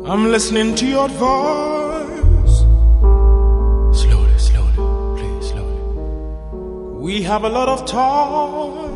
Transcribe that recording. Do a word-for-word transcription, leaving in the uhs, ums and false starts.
I'm listening to your voice. Slowly, slowly, please, slowly. We have a lot of talk.